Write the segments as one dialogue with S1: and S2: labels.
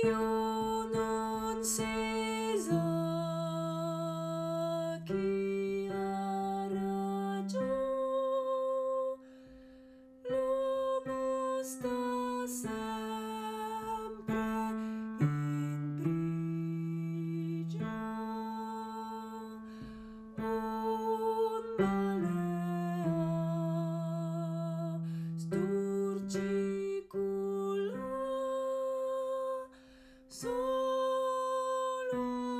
S1: Io non si sa chi ha ragione, l'uomo sta sempre in prigione. Un balea sturgicula, solo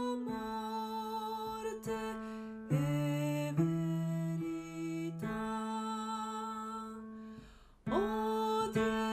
S1: morte e verità. Oh,